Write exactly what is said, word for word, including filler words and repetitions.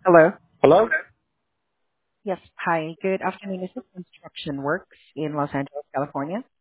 Hello. Hello? Yes. Hi. Good afternoon. This is Construction Works in Los Angeles, California.